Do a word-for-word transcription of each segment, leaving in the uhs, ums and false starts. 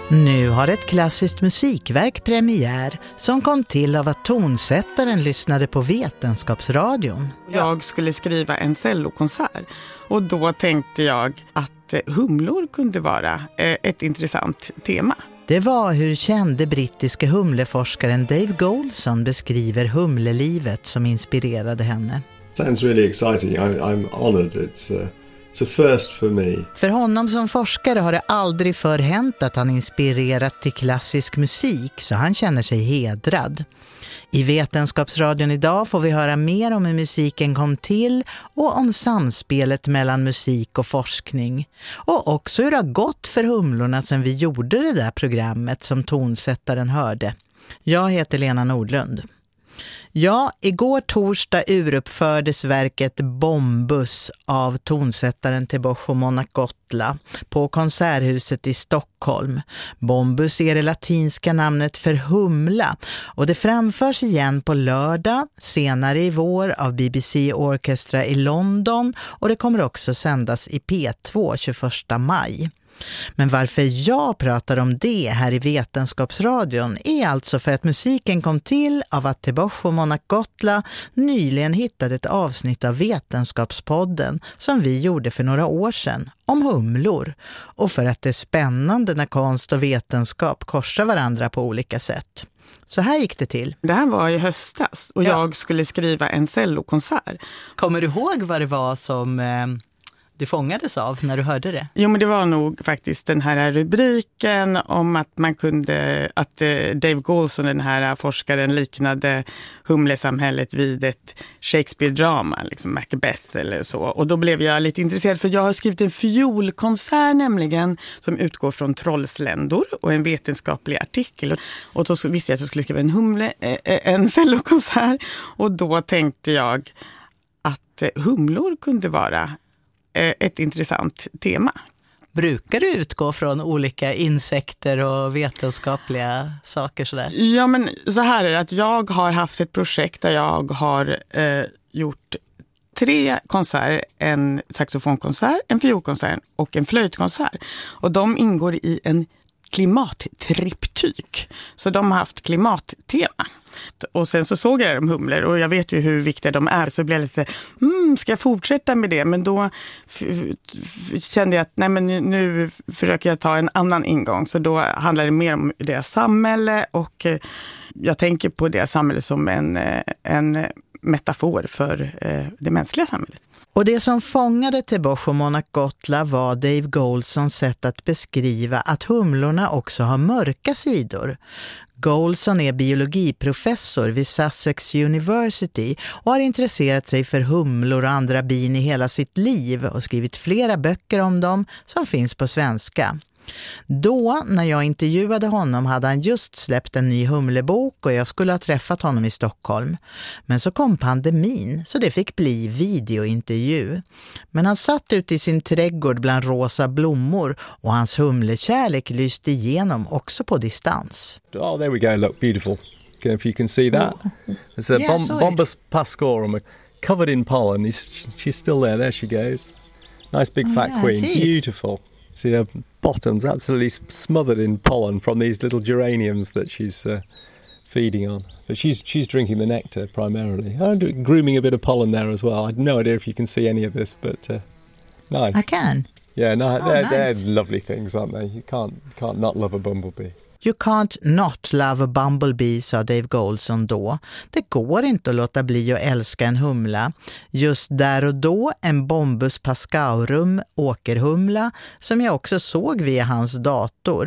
Nu har ett klassiskt musikverk premiär som kom till av att tonsättaren lyssnade på Vetenskapsradion. Jag skulle skriva en cellokonsert och då tänkte jag att humlor kunde vara ett intressant tema. Det var hur kände brittiske humleforskaren Dave Goulson beskriver humlelivet som inspirerade henne. Sounds really exciting. I, I'm honored. It's uh... It's a first for me. För honom som forskare har det aldrig förr hänt att han inspirerat till klassisk musik, så han känner sig hedrad. I Vetenskapsradion idag får vi höra mer om hur musiken kom till och om samspelet mellan musik och forskning. Och också hur det har gått för humlorna sedan vi gjorde det där programmet som tonsättaren hörde. Jag heter Lena Nordlund. Ja, igår torsdag uruppfördes verket Bombus av tonsättaren Teboho Monacotla på Konserthuset i Stockholm. Bombus är det latinska namnet för humla och det framförs igen på lördag senare i vår av B B C Orchestra i London, och det kommer också sändas i P två tjugoförsta maj. Men varför jag pratar om det här i Vetenskapsradion är alltså för att musiken kom till av att Teboho Monacotla nyligen hittade ett avsnitt av Vetenskapspodden som vi gjorde för några år sedan om humlor, och för att det är spännande när konst och vetenskap korsar varandra på olika sätt. Så här gick det till. Det här var i höstas och ja. jag skulle skriva en cellokonsert. Kommer du ihåg vad det var som... Eh... du fångades av när du hörde det? Jo, men det var nog faktiskt den här rubriken om att man kunde, att Dave Goulson, den här forskaren, liknade humlesamhället vid ett Shakespeare-drama, liksom Macbeth eller så. Och då blev jag lite intresserad, för jag har skrivit en fiolkonsert nämligen som utgår från trollsländor och en vetenskaplig artikel. Och då visste jag att jag skulle skriva en humle, en cellokonsert, och då tänkte jag att humlor kunde vara ett intressant tema. Brukar du utgå från olika insekter och vetenskapliga saker sådär? Ja, men så här är det att jag har haft ett projekt där jag har eh, gjort tre konserter, en saxofonkonsert, en fiolkonsert och en flöjtkonsert. Och de ingår i en klimattriptyk. Så de har haft klimattema. Och sen så såg jag de humlor och jag vet ju hur viktiga de är, så blev jag lite mm, ska jag fortsätta med det? Men då f- f- kände jag att nej, men nu försöker jag ta en annan ingång, så då handlar det mer om deras samhälle, och eh, jag tänker på deras samhälle som en, en metafor för eh, det mänskliga samhället. Och det som fångade Teboho Monacotla var Dave Goulsons sätt att beskriva att humlorna också har mörka sidor. Goulson är biologiprofessor vid Sussex University och har intresserat sig för humlor och andra bin i hela sitt liv och skrivit flera böcker om dem som finns på svenska. Då, när jag intervjuade honom, hade han just släppt en ny humlebok och jag skulle ha träffat honom i Stockholm. Men så kom pandemin, så det fick bli videointervju. Men han satt ute i sin trädgård bland rosa blommor och hans humlekärlek lyste igenom också på distans. Oh, there we go. Look, beautiful. If you can see that. It's a yeah, bom- Bombus pascorum covered in pollen. She's, she's still there. There she goes. Nice big oh, fat yeah, queen. Beautiful. See her bottom's absolutely smothered in pollen from these little geraniums that she's uh, feeding on. But she's she's drinking the nectar primarily. I'm grooming a bit of pollen there as well. I have no idea if you can see any of this, but uh, nice. I can. Yeah, no, oh, they're, nice. they're lovely things, aren't they? You can't can't not love a bumblebee. You can't not love a bumblebee, sa Dave Goulson då. Det går inte att låta bli att älska en humla. Just där och då en Bombus pascaurum, åkerhumla, som jag också såg via hans dator.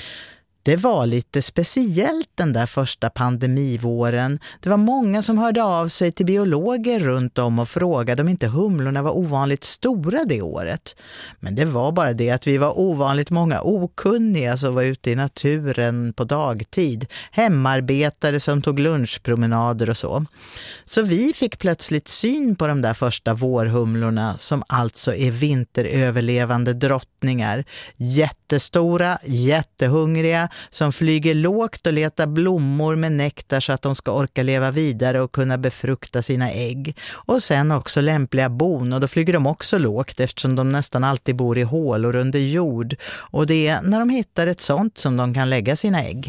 Det var lite speciellt den där första pandemivåren. Det var många som hörde av sig till biologer runt om och frågade om inte humlorna var ovanligt stora det året. Men det var bara det att vi var ovanligt många okunniga som var ute i naturen på dagtid. Hemarbetare som tog lunchpromenader och så. Så vi fick plötsligt syn på de där första vårhumlorna som alltså är vinteröverlevande drottningar. Jättestora, jättehungriga som flyger lågt och letar blommor med nektar så att de ska orka leva vidare och kunna befrukta sina ägg. Och sen också lämpliga bon, och då flyger de också lågt eftersom de nästan alltid bor i hålor under jord. Och det är när de hittar ett sånt som de kan lägga sina ägg.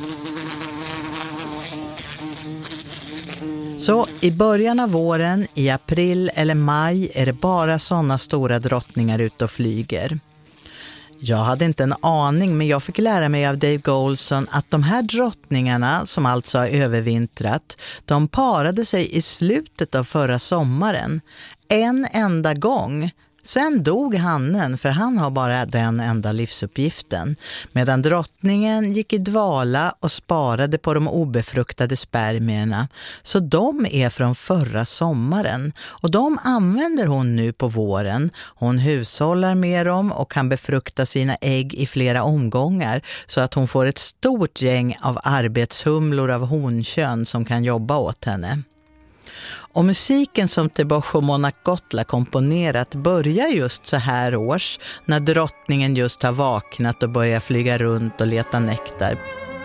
Så i början av våren, i april eller maj, är det bara sådana stora drottningar ute och flyger. Jag hade inte en aning, men jag fick lära mig av Dave Goulson att de här drottningarna, som alltså har övervintrat, de parade sig i slutet av förra sommaren. En enda gång. Sen dog hannen, för han har bara den enda livsuppgiften, medan drottningen gick i dvala och sparade på de obefruktade spermierna. Så de är från förra sommaren, och de använder hon nu på våren. Hon hushållar med dem och kan befrukta sina ägg i flera omgångar, så att hon får ett stort gäng av arbetshumlor av honkön som kan jobba åt henne. Och musiken som Teboho Monacotla komponerat börjar just så här års, när drottningen just har vaknat och börjar flyga runt och leta nektar.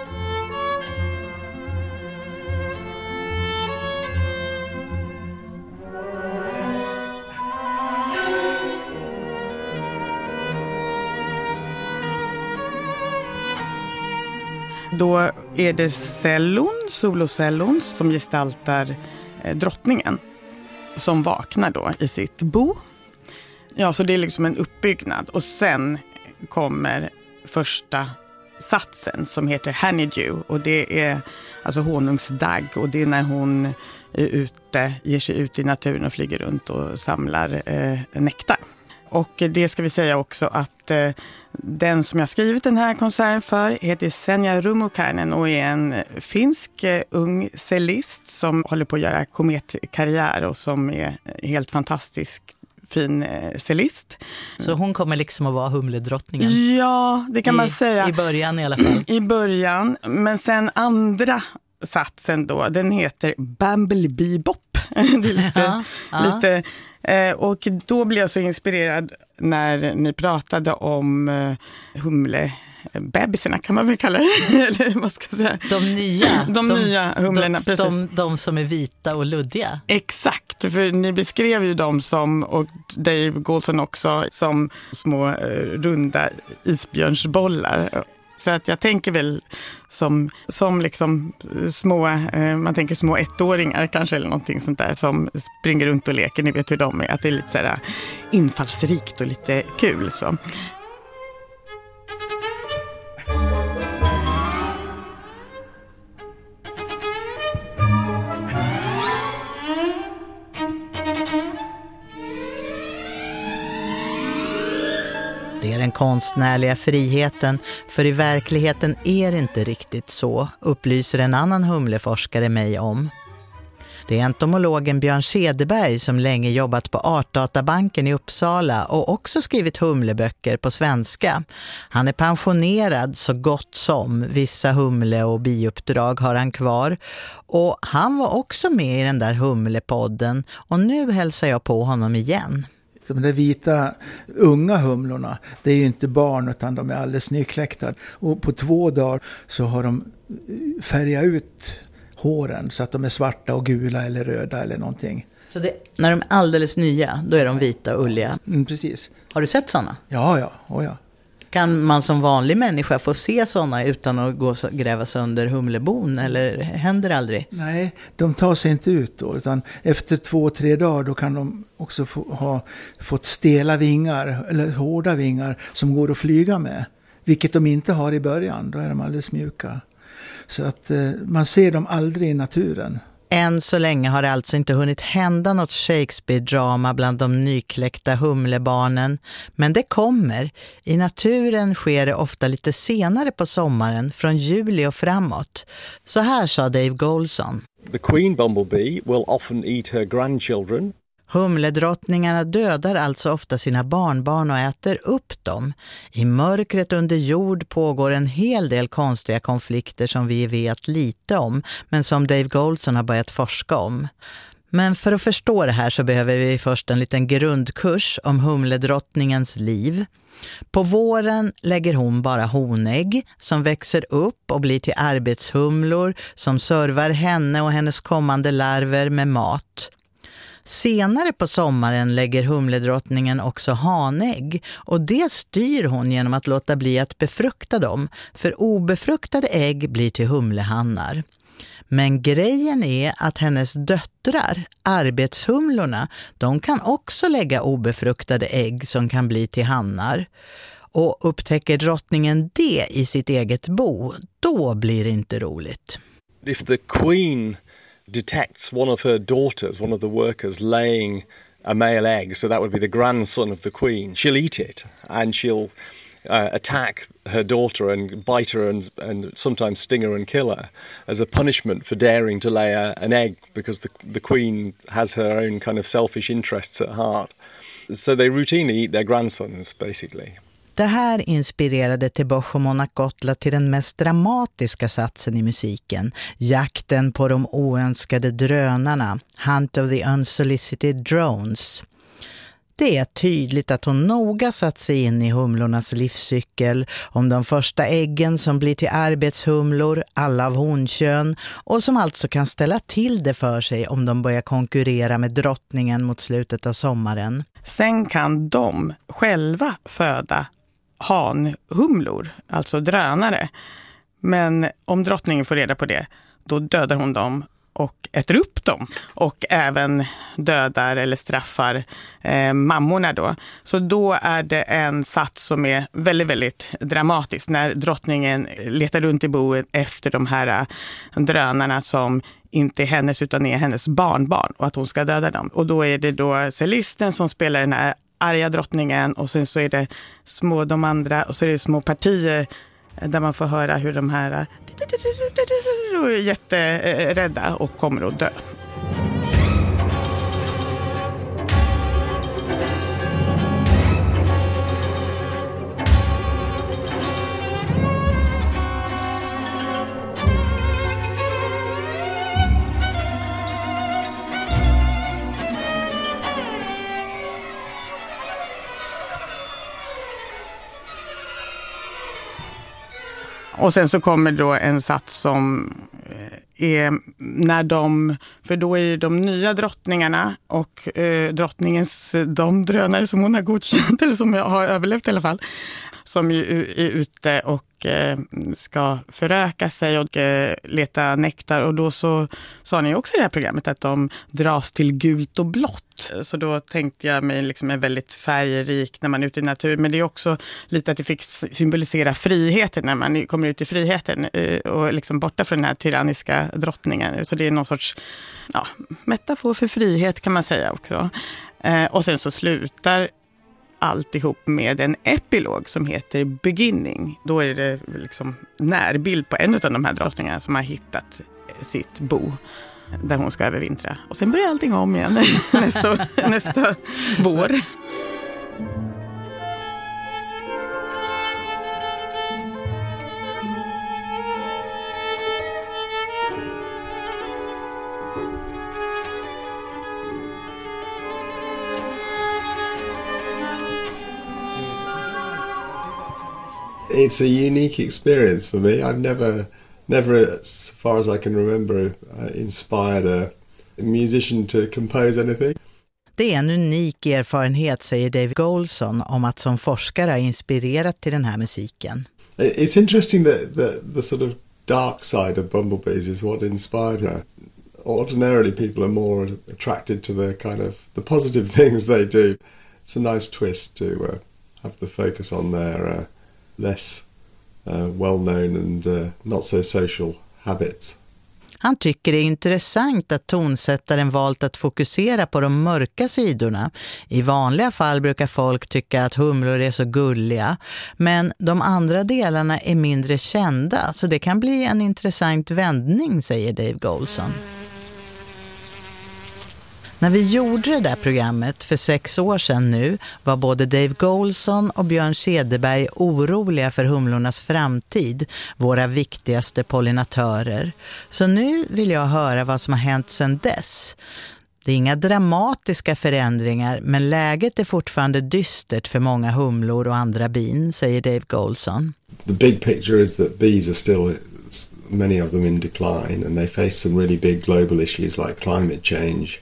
Då är det cellon, solocellon, som gestaltar drottningen som vaknar då i sitt bo. Ja, så det är liksom en uppbyggnad. Och sen kommer första satsen som heter Honeydew, och det är alltså honungsdagg, och det är när hon är ute, ger sig ut i naturen och flyger runt och samlar eh, nektar. Och det ska vi säga också att eh, den som jag skrivit den här konserten för heter Senja Rummukainen och är en finsk eh, ung cellist som håller på att göra kometkarriär och som är helt fantastisk fin eh, cellist. Så hon kommer liksom att vara humledrottningen? Ja, det kan I, man säga. I början i alla fall. I början, men sen andra satsen då, den heter Bumblebee Bop. Det är lite... Ja, ja. lite Eh, och då blev jag så inspirerad när ni pratade om eh, humlebebisarna, kan man väl kalla det, eller vad ska jag säga? De nya. De, de nya humlorna, de, precis. De, de som är vita och luddiga. Exakt, för ni beskrev ju dem som, och Dave Goulson också, som små eh, runda isbjörnsbollar. Så att jag tänker väl som, som liksom små, eh, man tänker små ettåringar kanske eller någonting sånt där som springer runt och leker. Ni vet hur de är, att det är lite så här infallsrikt och lite kul så. Det är den konstnärliga friheten, för i verkligheten är det inte riktigt så, upplyser en annan humleforskare mig om. Det är entomologen Björn Cederberg som länge jobbat på Artdatabanken i Uppsala och också skrivit humleböcker på svenska. Han är pensionerad så gott som, vissa humle- och biuppdrag har han kvar. Och han var också med i den där humlepodden, och nu hälsar jag på honom igen. De där vita unga humlorna, det är ju inte barn utan de är alldeles nykläckta. Och på två dagar så har de färgat ut håren så att de är svarta och gula eller röda eller någonting. Så det, när de är alldeles nya, då är de vita och ulliga? Mm, precis. Har du sett sådana? Ja, ja, oh, ja. Kan man som vanlig människa få se sådana utan att gå och gräva sönder humlebon, eller händer det aldrig? Nej, de tar sig inte ut då, utan efter två, tre dagar då kan de också få, ha fått stela vingar eller hårda vingar som går att flyga med. Vilket de inte har i början, då är de alldeles mjuka. Så att eh, man ser dem aldrig i naturen. Än så länge har det alltså inte hunnit hända något Shakespeare-drama bland de nykläckta humlebarnen. Men det kommer. I naturen sker det ofta lite senare på sommaren, från juli och framåt. Så här sa Dave Goulson. The queen bumblebee will often eat her grandchildren. Humledrottningarna dödar alltså ofta sina barnbarn och äter upp dem. I mörkret under jord pågår en hel del konstiga konflikter som vi vet lite om, men som Dave Goulson har börjat forska om. Men för att förstå det här så behöver vi först en liten grundkurs om humledrottningens liv. På våren lägger hon bara honägg som växer upp och blir till arbetshumlor som servar henne och hennes kommande larver med mat. Senare på sommaren lägger humledrottningen också hanägg och det styr hon genom att låta bli att befrukta dem, för obefruktade ägg blir till humlehannar. Men grejen är att hennes döttrar, arbetshumlorna, de kan också lägga obefruktade ägg som kan bli till hannar. Och upptäcker drottningen det i sitt eget bo, då blir det inte roligt. If the queen detects one of her daughters, one of the workers, laying a male egg, so that would be the grandson of the queen, she'll eat it and she'll uh, attack her daughter and bite her and, and sometimes sting her and kill her as a punishment for daring to lay a, an egg, because the, the queen has her own kind of selfish interests at heart. So they routinely eat their grandsons, basically. Det här inspirerade Teboho Monakotla till den mest dramatiska satsen i musiken, jakten på de oönskade drönarna, Hunt of the Unsolicited Drones. Det är tydligt att hon noga satt sig in i humlornas livscykel, om de första äggen som blir till arbetshumlor, alla av honkön, och som alltså kan ställa till det för sig om de börjar konkurrera med drottningen mot slutet av sommaren. Sen kan de själva föda hanhumlor, alltså drönare. Men om drottningen får reda på det, då dödar hon dem och äter upp dem. Och även dödar eller straffar eh, mammorna då. Så då är det en sats som är väldigt, väldigt dramatisk. När drottningen letar runt i boet efter de här drönarna som inte är hennes utan är hennes barnbarn. Och att hon ska döda dem. Och då är det då cellisten som spelar den här arga drottningen, och sen så är det små de andra, och så är det små partier där man får höra hur de här är jätterädda och kommer att dö. Och sen så kommer då en sats som är när de, för då är det de nya drottningarna och eh, drottningens, de drönare som hon har godkänt, eller som har överlevt i alla fall, som ju är ute och eh, ska föröka sig och eh, leta nektar. Och då så sa ni också i det här programmet att de dras till gult och blått. Så då tänkte jag mig liksom är väldigt färgrik när man är ute i naturen. Men det är också lite att det fick symbolisera friheten när man kommer ut i friheten eh, och liksom borta från den här tyranniska drottningen. Så det är någon sorts ja, metafor för frihet kan man säga också. Eh, och sen så slutar alltihop med en epilog som heter Beginning. Då är det liksom närbild på en av de här drottningarna som har hittat sitt bo där hon ska övervintra. Och sen börjar allting om igen nästa, nästa vår. It's a unique experience for me. I've never, never, as far as I can remember, uh, inspired a musician to compose anything. Det är en unik erfarenhet, säger Dave Goulson, om att som forskare ha inspirerat till den här musiken. It's interesting that the, the sort of dark side of bumblebees is what inspired her. Ordinarily, people are more attracted to the kind of the positive things they do. It's a nice twist to uh, have the focus on their uh, less uh, well-known and uh, not so social habits. Han tycker det är intressant att tonsättaren valt att fokusera på de mörka sidorna. I vanliga fall brukar folk tycka att humlor är så gulliga, men de andra delarna är mindre kända, så det kan bli en intressant vändning, säger Dave Goulson. När vi gjorde det där programmet för sex år sedan nu var både Dave Goulson och Björn Cederberg oroliga för humlornas framtid, våra viktigaste pollinatörer. Så nu vill jag höra vad som har hänt sedan dess. Det är inga dramatiska förändringar, men läget är fortfarande dystert för många humlor och andra bin, säger Dave Goulson. The big picture is that bees are still, many of them, in decline, and they face some really big global issues like climate change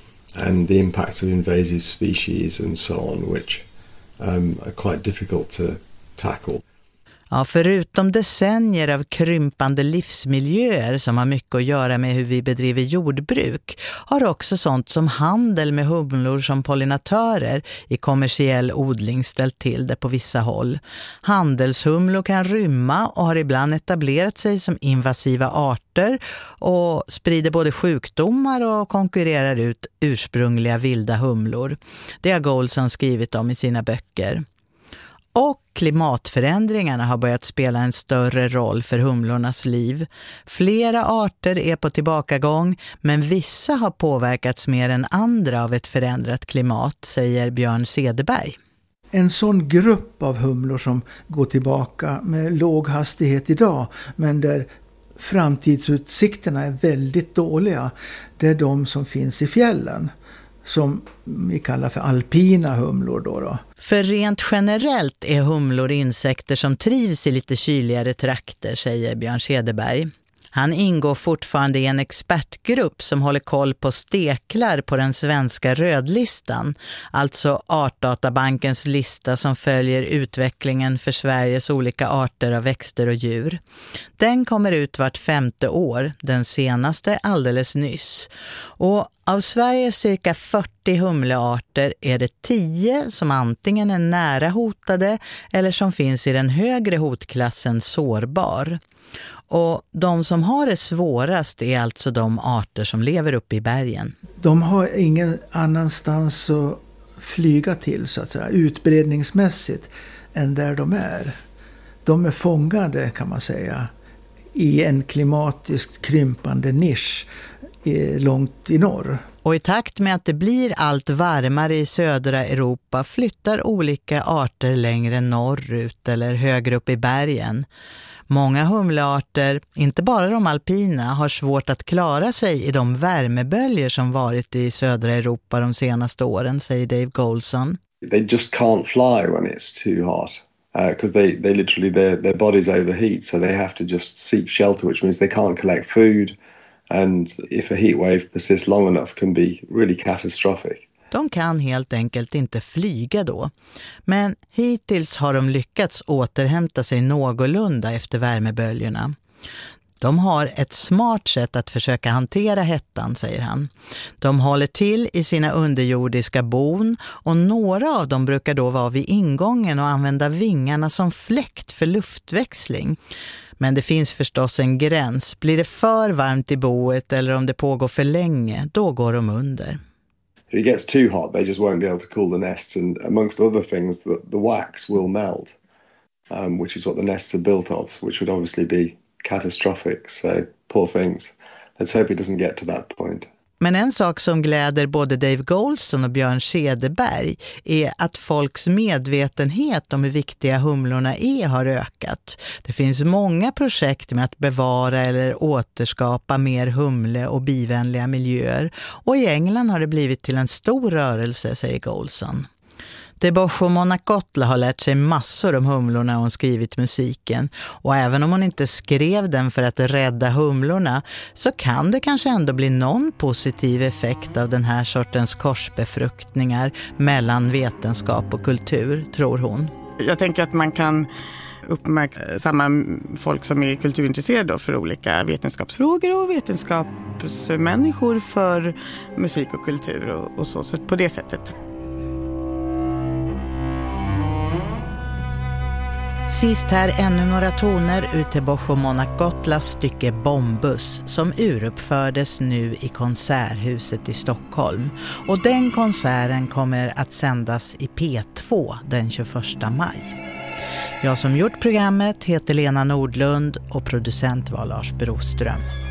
and the impacts of invasive species and so on, which um, are quite difficult to tackle. Ja, förutom decennier av krympande livsmiljöer som har mycket att göra med hur vi bedriver jordbruk, har också sånt som handel med humlor som pollinatörer i kommersiell odling ställt till det på vissa håll. Handelshumlor kan rymma och har ibland etablerat sig som invasiva arter och sprider både sjukdomar och konkurrerar ut ursprungliga vilda humlor. Det har Goulson skrivit om i sina böcker. Och klimatförändringarna har börjat spela en större roll för humlornas liv. Flera arter är på tillbakagång, men vissa har påverkats mer än andra av ett förändrat klimat, säger Björn Cederberg. En sån grupp av humlor som går tillbaka med låg hastighet idag, men där framtidsutsikterna är väldigt dåliga, det är de som finns i fjällen, som vi kallar för alpina humlor då då. För rent generellt är humlor insekter som trivs i lite kyligare trakter, säger Björn Cederberg. Han ingår fortfarande i en expertgrupp som håller koll på steklar på den svenska rödlistan, alltså Artdatabankens lista som följer utvecklingen för Sveriges olika arter av växter och djur. Den kommer ut vart femte år, den senaste alldeles nyss. Och av Sveriges cirka fyrtio humlearter är det tio som antingen är nära hotade eller som finns i den högre hotklassen sårbar. Och de som har det svårast är alltså de arter som lever uppe i bergen. De har ingen annanstans att flyga till, så att säga, utbredningsmässigt än där de är. De är fångade, kan man säga, i en klimatiskt krympande nisch långt i norr. Och i takt med att det blir allt varmare i södra Europa flyttar olika arter längre norrut eller högre upp i bergen. Många humlearter, inte bara de alpina, har svårt att klara sig i de värmeböljor som varit i södra Europa de senaste åren, säger Dave Goulson. They just can't fly when it's too hot because uh, they, they literally, their, their bodies overheat, so they have to just seek shelter, which means they can't collect food, and if a heat wave persists long enough can be really catastrophic. De kan helt enkelt inte flyga då. Men hittills har de lyckats återhämta sig någorlunda efter värmeböljorna. De har ett smart sätt att försöka hantera hettan, säger han. De håller till i sina underjordiska bon och några av dem brukar då vara vid ingången och använda vingarna som fläkt för luftväxling. Men det finns förstås en gräns. Blir det för varmt i boet eller om det pågår för länge, då går de under. If it gets too hot, they just won't be able to cool the nests, and amongst other things, the, the wax will melt, um, which is what the nests are built of, which would obviously be catastrophic. So, poor things. Let's hope it doesn't get to that point. Men en sak som gläder både Dave Goulson och Björn Cederberg är att folks medvetenhet om hur viktiga humlorna är har ökat. Det finns många projekt med att bevara eller återskapa mer humle- och bivänliga miljöer. Och i England har det blivit till en stor rörelse, säger Goulson. Debosho Monacotla har lärt sig massor om humlorna när hon skrivit musiken. Och även om hon inte skrev den för att rädda humlorna så kan det kanske ändå bli någon positiv effekt av den här sortens korsbefruktningar mellan vetenskap och kultur, tror hon. Jag tänker att man kan uppmärksamma folk som är kulturintresserade för olika vetenskapsfrågor och vetenskapsmänniskor för musik och kultur och, och så, så på det sättet. Sist här ännu några toner ur Debosho Monacotlas stycke Bombus som uruppfördes nu i Konserthuset i Stockholm. Och den konserten kommer att sändas i P två den tjugoförsta maj. Jag som gjort programmet heter Lena Nordlund och producent var Lars Broström.